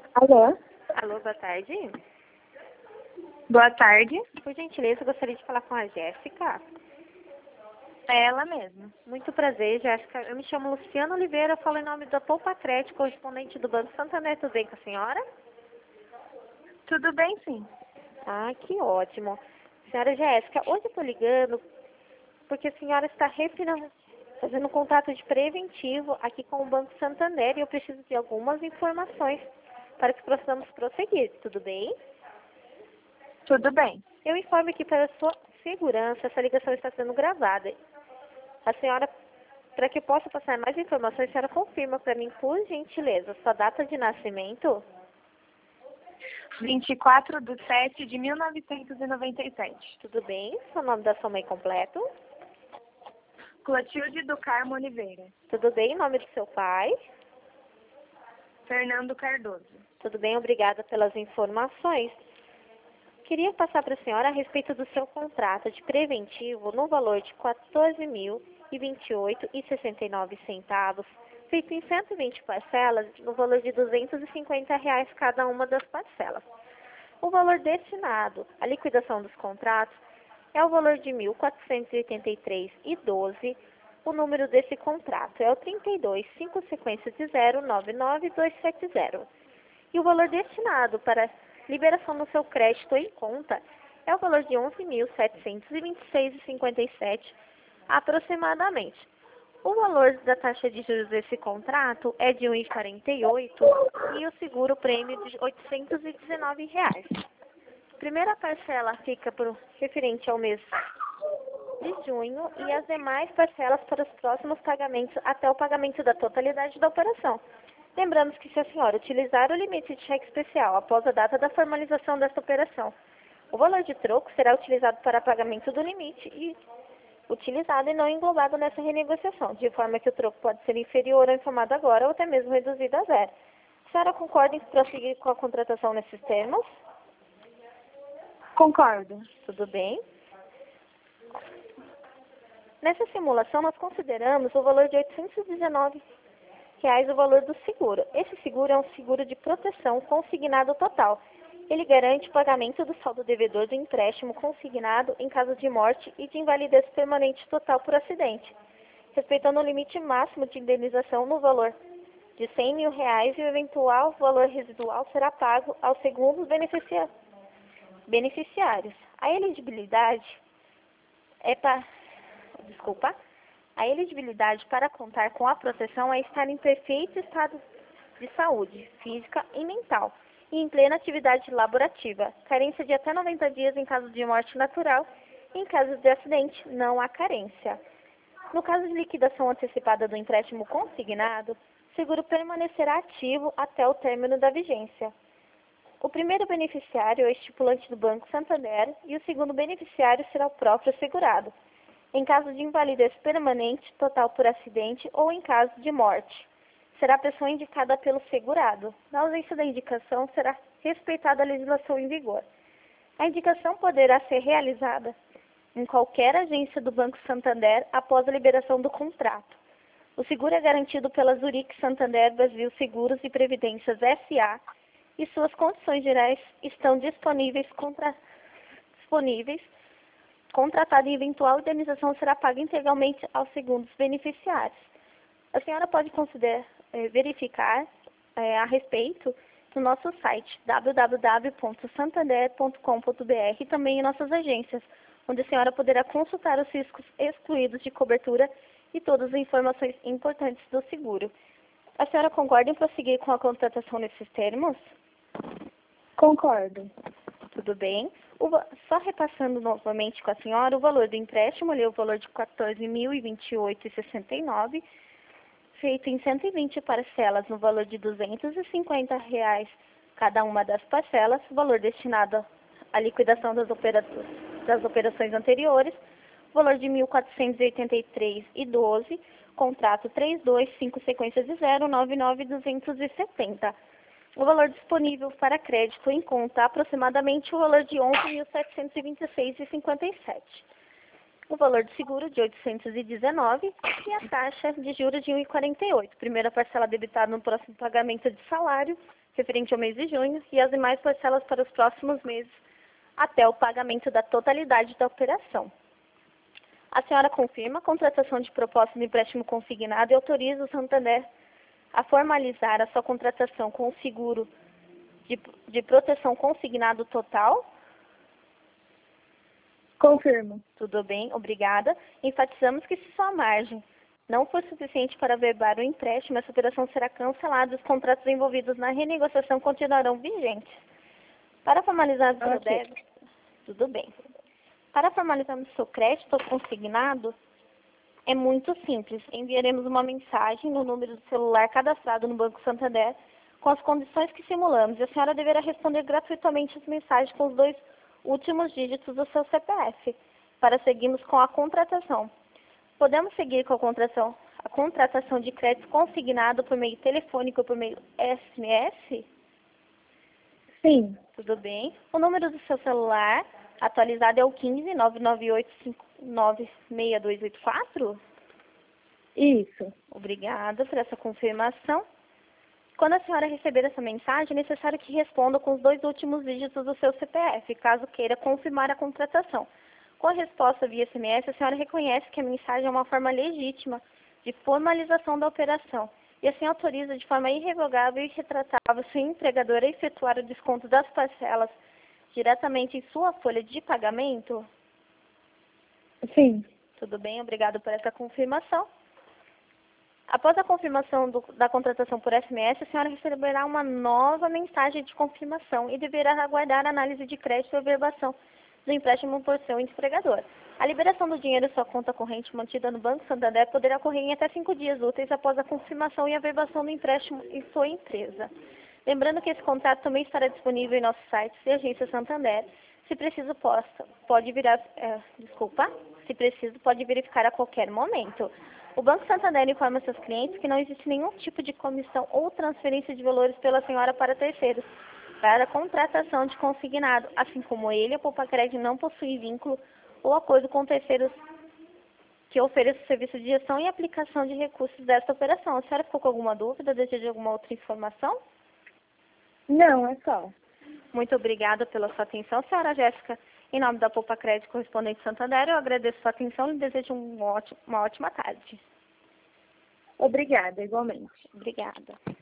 Alô? Alô, boa tarde. Boa tarde. Por gentileza, eu gostaria de falar com a Jéssica. É ela mesma. Muito prazer, Jéssica. Eu me chamo Luciana Oliveira, falo em nome da Poupa Crédito, correspondente do Banco Santander. Tudo bem com a senhora? Tudo bem, sim. Ah, que ótimo. Senhora Jéssica, hoje eu estou ligando porque a senhora está fazendo um contrato de preventivo aqui com o Banco Santander e eu preciso de algumas informações para que possamos prosseguir. Tudo bem? Tudo bem. Eu informo que para a sua segurança, essa ligação está sendo gravada. A senhora, para que eu possa passar mais informações, a senhora confirma para mim, por gentileza, sua data de nascimento? 24/7/1997. Tudo bem? Seu nome da sua mãe completo? Clotilde do Carmo Oliveira. Tudo bem? Nome do seu pai? Fernando Cardoso. Tudo bem? Obrigada pelas informações. Queria passar para a senhora a respeito do seu contrato de preventivo no valor de R$ 14.028,69, feito em 120 parcelas, no valor de R$ 250 cada uma das parcelas. O valor destinado à liquidação dos contratos é o valor de R$ 1.483,12. O número desse contrato é o 32, 5 sequência de 099270. E o valor destinado para liberação do seu crédito em conta é o valor de R$ 11.726,57 aproximadamente. O valor da taxa de juros desse contrato é de R$ 1,48 e o seguro prêmio de R$ 819. A primeira parcela fica referente ao mês de junho e as demais parcelas para os próximos pagamentos até o pagamento da totalidade da operação. Lembramos que se a senhora utilizar o limite de cheque especial após a data da formalização desta operação, o valor de troco será utilizado para pagamento do limite e utilizado e não englobado nessa renegociação, de forma que o troco pode ser inferior ao informado agora ou até mesmo reduzido a zero. A senhora concorda em prosseguir com a contratação nesses termos? Concordo. Tudo bem? Nessa simulação, nós consideramos o valor de R$ 819 o valor do seguro. Esse seguro é um seguro de proteção consignado total. Ele garante o pagamento do saldo devedor do empréstimo consignado em caso de morte e de invalidez permanente total por acidente, respeitando o limite máximo de indenização no valor de R$ 100 mil e o eventual valor residual será pago aos segundos beneficiários. A elegibilidade A elegibilidade para contar com a proteção é estar em perfeito estado de saúde, física e mental, e em plena atividade laborativa. Carência de até 90 dias em caso de morte natural, e em caso de acidente, não há carência. No caso de liquidação antecipada do empréstimo consignado, o seguro permanecerá ativo até o término da vigência. O primeiro beneficiário é o estipulante do Banco Santander e o segundo beneficiário será o próprio segurado, em caso de invalidez permanente, total por acidente ou em caso de morte. Será a pessoa indicada pelo segurado. Na ausência da indicação, será respeitada a legislação em vigor. A indicação poderá ser realizada em qualquer agência do Banco Santander após a liberação do contrato. O seguro é garantido pela Zurich Santander Brasil Seguros e Previdências S.A. e suas condições gerais estão disponíveis. Contratada e eventual indenização será paga integralmente aos segundos beneficiários. A senhora pode verificar a respeito no nosso site www.santander.com.br e também em nossas agências, onde a senhora poderá consultar os riscos excluídos de cobertura e todas as informações importantes do seguro. A senhora concorda em prosseguir com a contratação nesses termos? Concordo. Tudo bem. Só repassando novamente com a senhora, o valor do empréstimo é o valor de R$ 14.028,69, feito em 120 parcelas no valor de R$ 250 cada uma das parcelas, o valor destinado à liquidação das operações anteriores, o valor de R$ 1.483,12, contrato 325 sequência de 099270. O valor disponível para crédito em conta, aproximadamente o valor de R$ 11.726,57. o valor do seguro de 819 e a taxa de juros de 1,48. Primeira parcela debitada no próximo pagamento de salário, referente ao mês de junho, e as demais parcelas para os próximos meses, até o pagamento da totalidade da operação. A senhora confirma a contratação de proposta de empréstimo consignado e autoriza o Santander a formalizar a sua contratação com o seguro de proteção consignado total? Confirmo. Tudo bem, obrigada. Enfatizamos que se sua margem não for suficiente para averbar o empréstimo, essa operação será cancelada e os contratos envolvidos na renegociação continuarão vigentes. Para formalizar o seu débito, tudo bem. Para formalizarmos seu crédito consignado, é muito simples. Enviaremos uma mensagem no número do celular cadastrado no Banco Santander com as condições que simulamos e a senhora deverá responder gratuitamente as mensagens com os 2 últimos dígitos do seu CPF para seguirmos com a contratação. Podemos seguir com a contratação de crédito consignado por meio telefônico ou por meio SMS? Sim. Tudo bem. O número do seu celular atualizado é o 15 998596284? Isso. Obrigada por essa confirmação. Quando a senhora receber essa mensagem, é necessário que responda com os 2 últimos dígitos do seu CPF, caso queira confirmar a contratação. Com a resposta via SMS, a senhora reconhece que a mensagem é uma forma legítima de formalização da operação e assim autoriza de forma irrevogável e retratável sua empregadora a efetuar o desconto das parcelas diretamente em sua folha de pagamento? Sim. Tudo bem, obrigado por essa confirmação. Após a confirmação da contratação por SMS, a senhora receberá uma nova mensagem de confirmação e deverá aguardar a análise de crédito e averbação do empréstimo por seu empregador. A liberação do dinheiro em sua conta corrente mantida no Banco Santander poderá ocorrer em até 5 dias úteis após a confirmação e averbação do empréstimo em sua empresa. Lembrando que esse contrato também estará disponível em nosso site e agência Santander. Se preciso, pode verificar a qualquer momento. O Banco Santander informa seus clientes que não existe nenhum tipo de comissão ou transferência de valores pela senhora para terceiros para a contratação de consignado, assim como ele, a Poupa-Cred não possui vínculo ou acordo com terceiros que ofereçam serviço de gestão e aplicação de recursos desta operação. A senhora ficou com alguma dúvida? Deseja alguma outra informação? Não, é só. Muito obrigada pela sua atenção, senhora Jéssica. Em nome da Poupa-Cred correspondente Santander, eu agradeço sua atenção e desejo uma ótima tarde. Obrigada, igualmente. Obrigada.